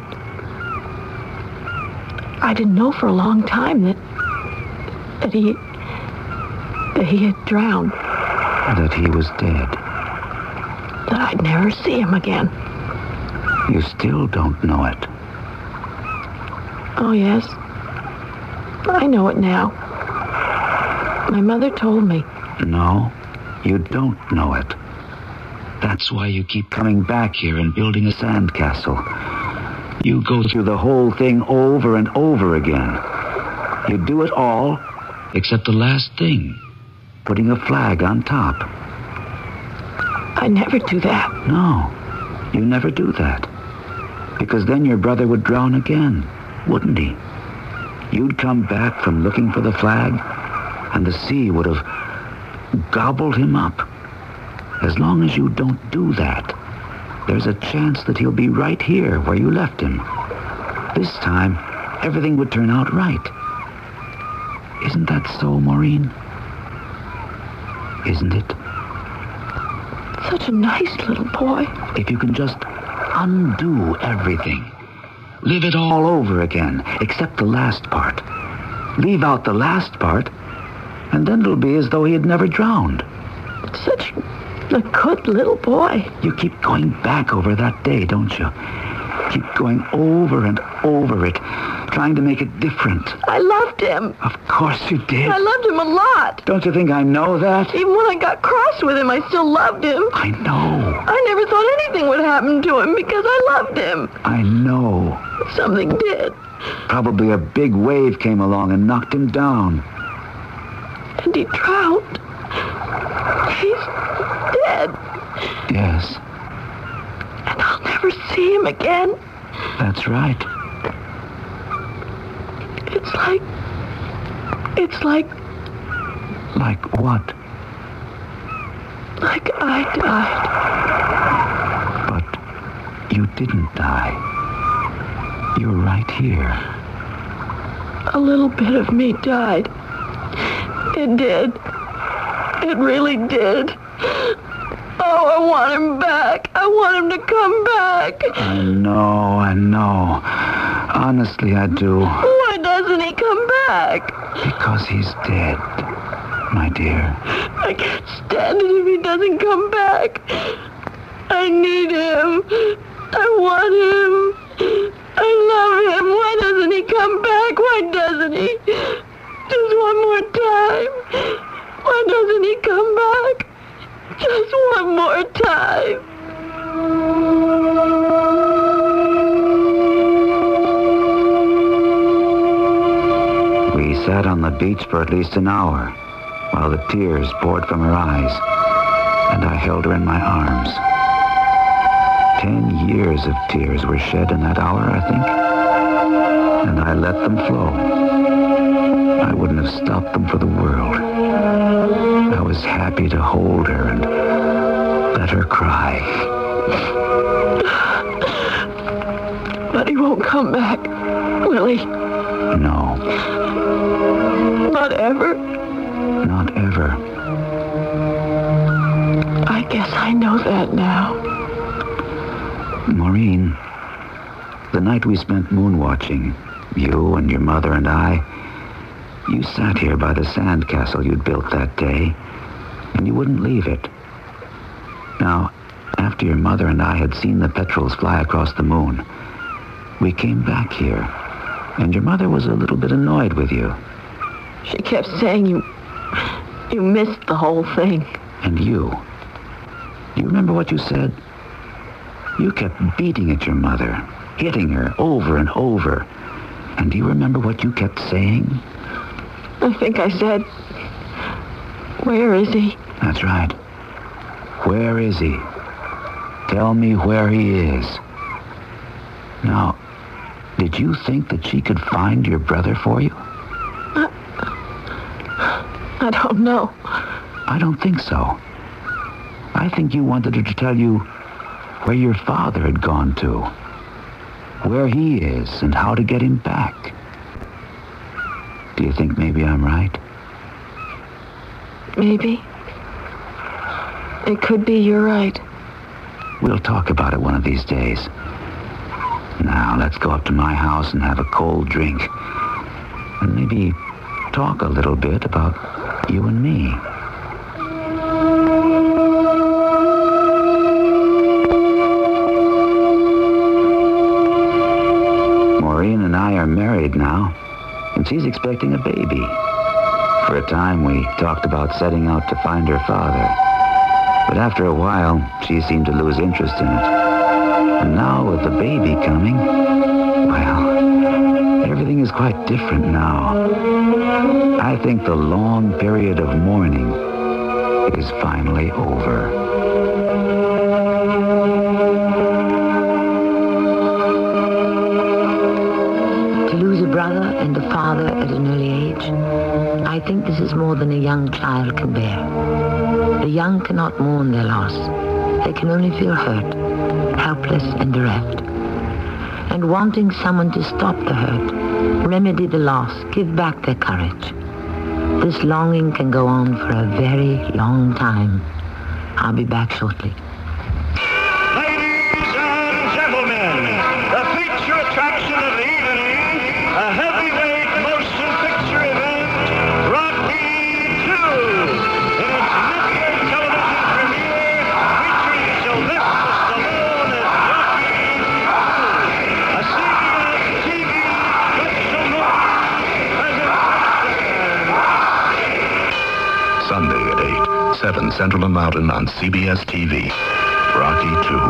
I didn't know for a long time that that he that he had drowned. That he was dead. That I'd never see him again. You still don't know it. Oh, yes. I know it now. My mother told me. No, you don't know it. That's why you keep coming back here and building a sandcastle. You go through the whole thing over and over again. You do it all, except the last thing. Putting a flag on top. I never do that. No, you never do that. Because then your brother would drown again, wouldn't he? You'd come back from looking for the flag, and the sea would have gobbled him up. As long as you don't do that, there's a chance that he'll be right here where you left him. This time, everything would turn out right. Isn't that so, Maureen? Isn't it? Such a nice little boy. If you can just undo everything. Live it all over again, except the last part. Leave out the last part, and then it'll be as though he had never drowned. Such a good little boy. You keep going back over that day, don't you? Keep going over and over it, trying to make it different. I loved him. Of course you did. I loved him a lot. Don't you think I know that? Even when I got cross with him, I still loved him. I know. I never thought anything would happen to him because I loved him. I know. Something did. Probably a big wave came along and knocked him down. And he drowned. He's dead. Yes. And I'll never see him again. That's right. It's like... It's like... Like what? Like I died. But you didn't die. You're right here. A little bit of me died. It did. It really did. Oh, I want him back. I want him to come back. I know, I know. Honestly, I do. Why doesn't he come back? Because he's dead, my dear. I can't stand it if he doesn't come back. I need him. I want him. I love him. Why doesn't he come back? Why doesn't he? Just one more time. Why doesn't he come back? Just one more time. We sat on the beach for at least an hour while the tears poured from her eyes, and I held her in my arms. Ten years of tears were shed in that hour, I think, and I let them flow. I wouldn't have stopped them for the world. I was happy to hold her and let her cry. But he won't come back, will he? No. Not ever? Not ever. I guess I know that now. Maureen, the night we spent moon watching, you and your mother and I, you sat here by the sand castle you'd built that day, and you wouldn't leave it. Now, after your mother and I had seen the petrels fly across the moon, we came back here, and your mother was a little bit annoyed with you. She kept saying you... you missed the whole thing. And you? Do you remember what you said? You kept beating at your mother, hitting her over and over. And do you remember what you kept saying? I think I said, where is he? That's right. Where is he? Tell me where he is. Now, did you think that she could find your brother for you? I, I don't know. I don't think so. I think you wanted her to tell you where your father had gone to, where he is, and how to get him back. Do you think maybe I'm right? Maybe. It could be you're right. We'll talk about it one of these days. Now, let's go up to my house and have a cold drink. And maybe talk a little bit about you and me. Maureen and I are married now, and she's expecting a baby. For a time, we talked about setting out to find her father. But after a while, she seemed to lose interest in it. And now, with the baby coming, well, everything is quite different now. I think the long period of mourning is finally over. To lose a brother and a father at an early age, I think this is more than a young child can bear. The young cannot mourn their loss. They can only feel hurt, helpless and bereft. And wanting someone to stop the hurt, remedy the loss, give back their courage. This longing can go on for a very long time. I'll be back shortly. Ladies and gentlemen, the feature attraction of the evening, a heavyweight motion picture event, Rocky two, in its midway television premiere, featuring Sylvester Stallone as Rocky two, a C B S T V special movie presents. Sunday at eight, seven Central and Mountain on C B S T V. Rocky two.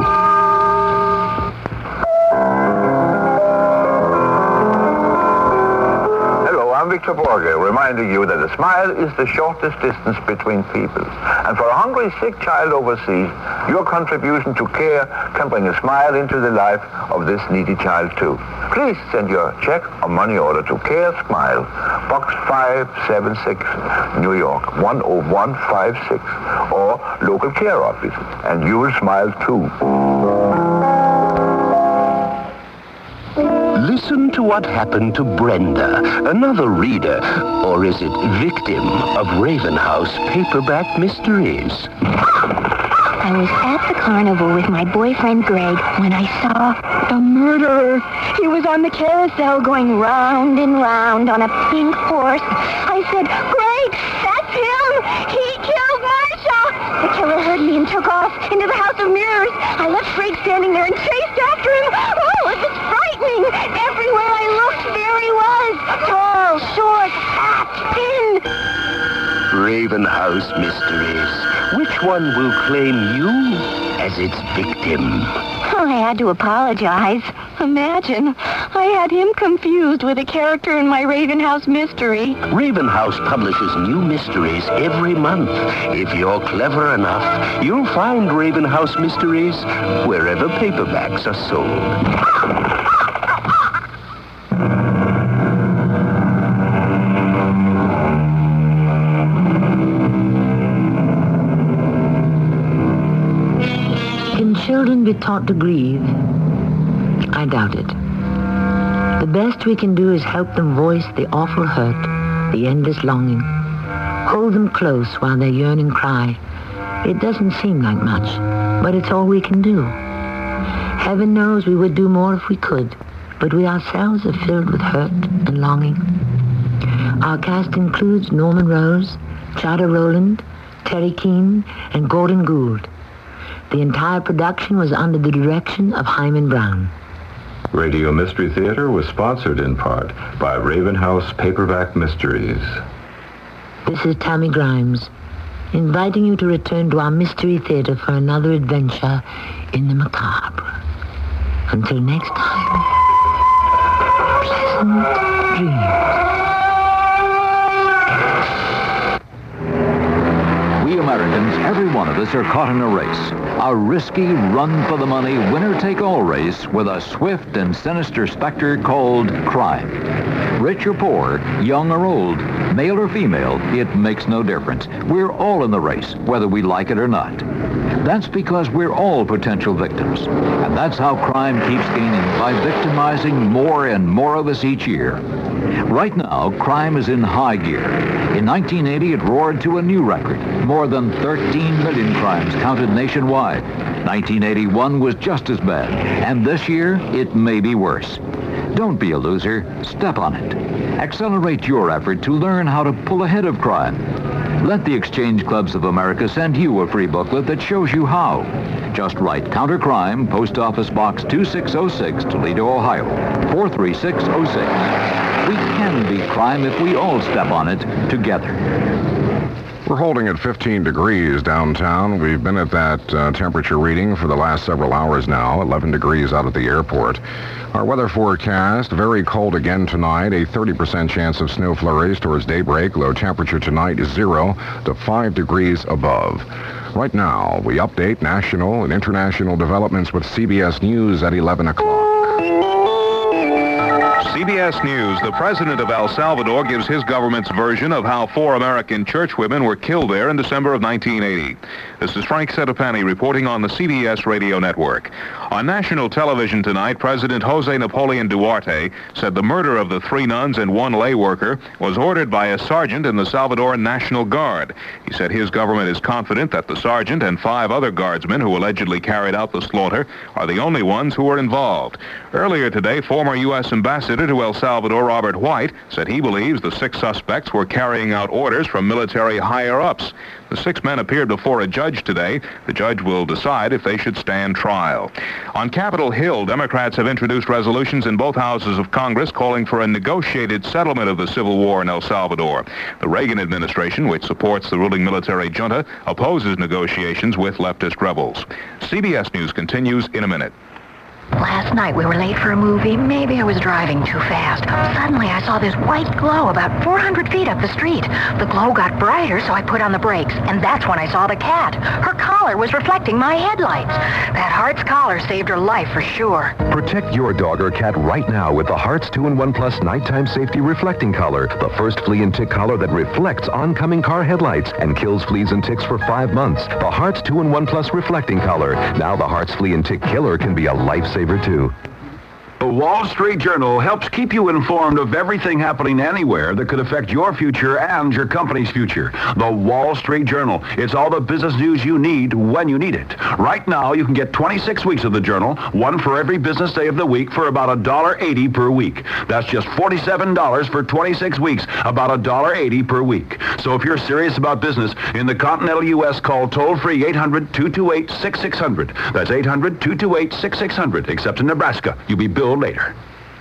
Hello, I'm Victor Borge, reminding you that a smile is the shortest distance between people. And for a hungry, sick child overseas, your contribution to CARE can bring a smile into the life of this needy child, too. Please send your check or money order to CARE Smile, Box five seven six, New York, one oh one five six, or local CARE office, and you will smile, too. Listen to what happened to Brenda, another reader, or is it victim of Raven House paperback mysteries. I was at the carnival with my boyfriend Greg when I saw the murderer. He was on the carousel going round and round on a pink horse. I said, Greg, that's him! He killed Marcia! The killer heard me and took off into the House of Mirrors. I left Greg standing there and chased after him. Oh, it was frightening! Everywhere I looked, there he was! Tall, short, fat, thin. Raven House mysteries. Which one will claim you as its victim? I had to apologize. Imagine, I had him confused with a character in my Raven House mystery. Raven House publishes new mysteries every month. If you're clever enough, you'll find Raven House mysteries wherever paperbacks are sold. Children be taught to grieve? I doubt it. The best we can do is help them voice the awful hurt, the endless longing. Hold them close while they yearn and cry. It doesn't seem like much, but it's all we can do. Heaven knows we would do more if we could, but we ourselves are filled with hurt and longing. Our cast includes Norman Rose, Chada Rowland, Terry Keane, and Gordon Gould. The entire production was under the direction of Hyman Brown. Radio Mystery Theater was sponsored in part by Raven House Paperback Mysteries. This is Tammy Grimes, inviting you to return to our Mystery Theater for another adventure in the macabre. Until next time, pleasant dreams. We Americans, every one of us, are caught in a race. A risky, run-for-the-money, winner-take-all race with a swift and sinister specter called crime. Rich or poor, young or old, male or female, it makes no difference. We're all in the race, whether we like it or not. That's because we're all potential victims. And that's how crime keeps gaining by victimizing more and more of us each year. Right now, crime is in high gear. In nineteen eighty, it roared to a new record. More than thirteen million crimes counted nationwide. nineteen eighty-one was just as bad. And this year, it may be worse. Don't be a loser. Step on it. Accelerate your effort to learn how to pull ahead of crime. Let the Exchange Clubs of America send you a free booklet that shows you how. Just write Counter Crime, Post Office Box two six oh six, Toledo, Ohio, four three six oh six. We can beat crime if we all step on it together. We're holding at fifteen degrees downtown. We've been at that uh, temperature reading for the last several hours now, eleven degrees out at the airport. Our weather forecast, very cold again tonight, a thirty percent chance of snow flurries towards daybreak. Low temperature tonight is zero to five degrees above. Right now, we update national and international developments with C B S News at eleven o'clock. C B S News, the president of El Salvador gives his government's version of how four American churchwomen were killed there in December of nineteen eighty. This is Frank Setapani reporting on the C B S radio network. On national television tonight, President Jose Napoleon Duarte said the murder of the three nuns and one lay worker was ordered by a sergeant in the Salvadoran National Guard. He said his government is confident that the sergeant and five other guardsmen who allegedly carried out the slaughter are the only ones who were involved. Earlier today, former U S Ambassador to El Salvador, Robert White, said he believes the six suspects were carrying out orders from military higher-ups. The six men appeared before a judge today. The judge will decide if they should stand trial. On Capitol Hill, Democrats have introduced resolutions in both houses of Congress calling for a negotiated settlement of the civil war in El Salvador. The Reagan administration, which supports the ruling military junta, opposes negotiations with leftist rebels. C B S News continues in a minute. Last night we were late for a movie. Maybe I was driving too fast. Suddenly I saw this white glow about four hundred feet up the street. The glow got brighter, so I put on the brakes. And that's when I saw the cat. Her collar was reflecting my headlights. That Hearts collar saved her life for sure. Protect your dog or cat right now with the Hearts two in one Plus Nighttime Safety Reflecting Collar. The first flea and tick collar that reflects oncoming car headlights and kills fleas and ticks for five months. The Hearts two in one Plus Reflecting Collar. Now the Hearts Flea and Tick Killer can be a lifesaver too. The Wall Street Journal helps keep you informed of everything happening anywhere that could affect your future and your company's future. The Wall Street Journal. It's all the business news you need when you need it. Right now, you can get twenty-six weeks of the Journal, one for every business day of the week for about one dollar eighty per week. That's just forty-seven dollars for twenty-six weeks, about one dollar eighty per week. So if you're serious about business in the continental U S, call toll-free eight hundred, two two eight, six six zero zero. That's eight hundred, two two eight, six six zero zero. Except in Nebraska. You'll be billed later.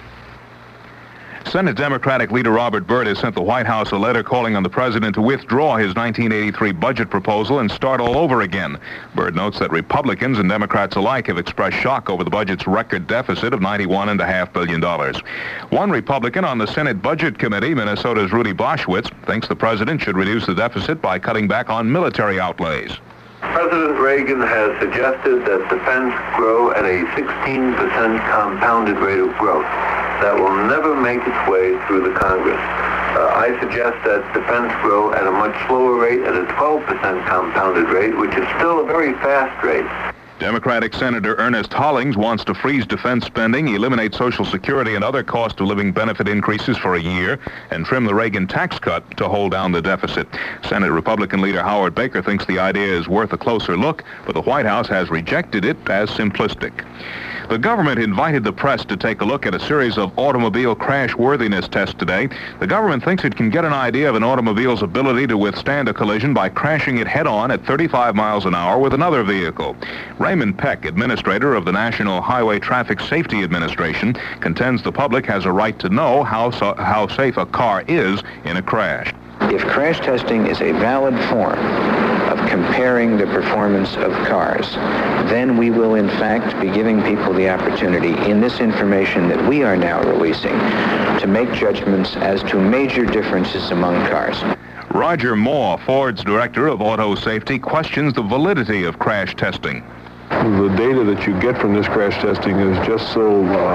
Senate Democratic leader Robert Byrd has sent the White House a letter calling on the president to withdraw his nineteen eighty-three budget proposal and start all over again. Byrd notes that Republicans and Democrats alike have expressed shock over the budget's record deficit of ninety-one point five billion dollars. One Republican on the Senate Budget Committee, Minnesota's Rudy Boschwitz, thinks the president should reduce the deficit by cutting back on military outlays. President Reagan has suggested that defense grow at a sixteen percent compounded rate of growth. That will never make its way through the Congress. Uh, I suggest that defense grow at a much slower rate, at a twelve percent compounded rate, which is still a very fast rate. Democratic Senator Ernest Hollings wants to freeze defense spending, eliminate Social Security and other cost of living benefit increases for a year, and trim the Reagan tax cut to hold down the deficit. Senate Republican leader Howard Baker thinks the idea is worth a closer look, but the White House has rejected it as simplistic. The government invited the press to take a look at a series of automobile crash worthiness tests today. The government thinks it can get an idea of an automobile's ability to withstand a collision by crashing it head-on at thirty-five miles an hour with another vehicle. Raymond Peck, administrator of the National Highway Traffic Safety Administration, contends the public has a right to know how, so, how safe a car is in a crash. If crash testing is a valid form of comparing the performance of cars, then we will in fact be giving people the opportunity in this information that we are now releasing to make judgments as to major differences among cars. Roger Moore, Ford's director of auto safety, questions the validity of crash testing. The data that you get from this crash testing is just so uh,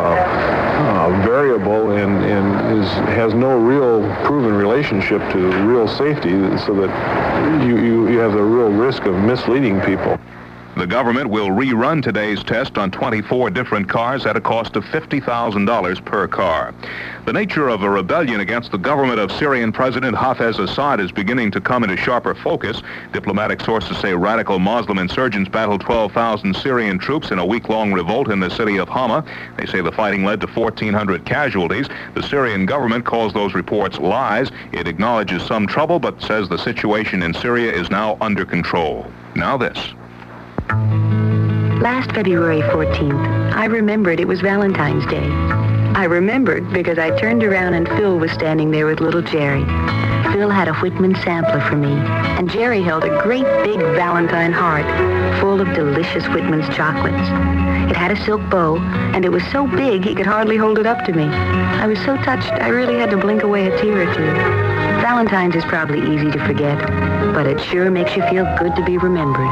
uh, variable and, and is, has no real proven relationship to real safety, so that you, you, you have the real risk of misleading people. The government will rerun today's test on twenty-four different cars at a cost of fifty thousand dollars per car. The nature of a rebellion against the government of Syrian President Hafez Assad is beginning to come into sharper focus. Diplomatic sources say radical Muslim insurgents battled twelve thousand Syrian troops in a week-long revolt in the city of Hama. They say the fighting led to fourteen hundred casualties. The Syrian government calls those reports lies. It acknowledges some trouble, but says the situation in Syria is now under control. Now this. Last February fourteenth, I remembered it was Valentine's Day. I remembered because I turned around and Phil was standing there with little Jerry. Phil had a Whitman sampler for me, and Jerry held a great big Valentine heart full of delicious Whitman's chocolates. It had a silk bow, and it was so big he could hardly hold it up to me. I was so touched, I really had to blink away a tear or two. Valentine's is probably easy to forget, but it sure makes you feel good to be remembered.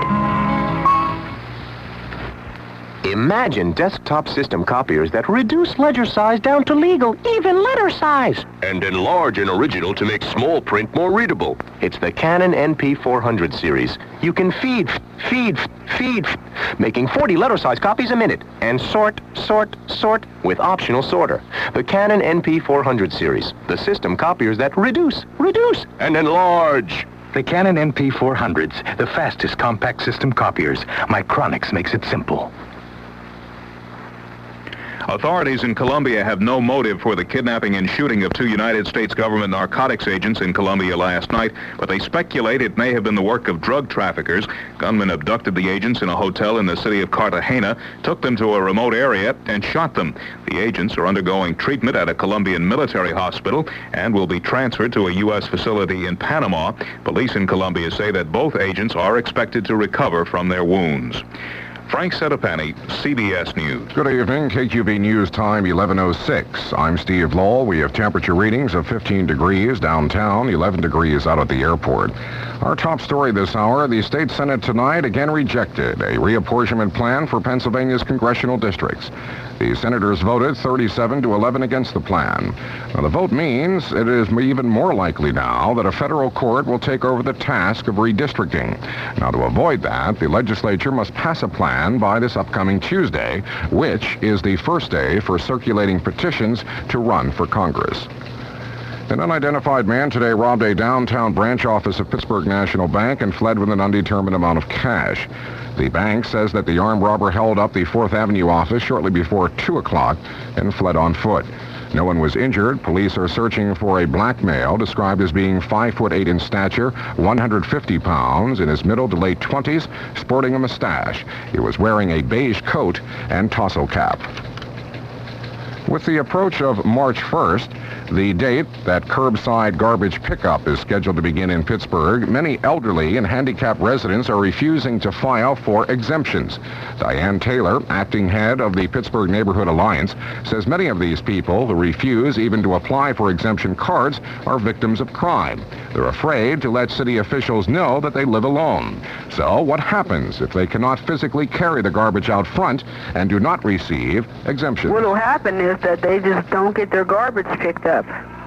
Imagine desktop system copiers that reduce ledger size down to legal, even letter size. And enlarge an original to make small print more readable. It's the Canon N P four hundred series. You can feed, feed, feed, making forty letter size copies a minute. And sort, sort, sort with optional sorter. The Canon N P four hundred series. The system copiers that reduce, reduce, and enlarge. The Canon N P four hundreds, the fastest compact system copiers. Micronics makes it simple. Authorities in Colombia have no motive for the kidnapping and shooting of two United States government narcotics agents in Colombia last night, but they speculate it may have been the work of drug traffickers. Gunmen abducted the agents in a hotel in the city of Cartagena, took them to a remote area, and shot them. The agents are undergoing treatment at a Colombian military hospital and will be transferred to a U S facility in Panama. Police in Colombia say that both agents are expected to recover from their wounds. Frank Sedapani, C B S News. Good evening. K Q V News time, eleven oh six. I'm Steve Lowell. We have temperature readings of fifteen degrees downtown, eleven degrees out at the airport. Our top story this hour, the state Senate tonight again rejected a reapportionment plan for Pennsylvania's congressional districts. The senators voted thirty-seven to eleven against the plan. Now, the vote means it is even more likely now that a federal court will take over the task of redistricting. Now, to avoid that, the legislature must pass a plan by this upcoming Tuesday, which is the first day for circulating petitions to run for Congress. An unidentified man today robbed a downtown branch office of Pittsburgh National Bank and fled with an undetermined amount of cash. The bank says that the armed robber held up the Fourth Avenue office shortly before two o'clock and fled on foot. No one was injured. Police are searching for a black male described as being five foot eight in stature, one hundred fifty pounds, in his middle to late twenties, sporting a mustache. He was wearing a beige coat and tassel cap. With the approach of March first, the date that curbside garbage pickup is scheduled to begin in Pittsburgh, many elderly and handicapped residents are refusing to file for exemptions. Diane Taylor, acting head of the Pittsburgh Neighborhood Alliance, says many of these people who refuse even to apply for exemption cards are victims of crime. They're afraid to let city officials know that they live alone. So what happens if they cannot physically carry the garbage out front and do not receive exemptions? What will happen is that they just don't get their garbage picked up.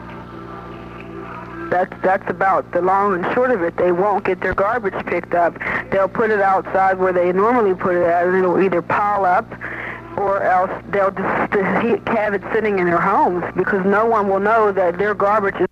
That's, that's about the long and short of it. They won't get their garbage picked up. They'll put it outside where they normally put it at, and it'll either pile up or else they'll just have it sitting in their homes because no one will know that their garbage is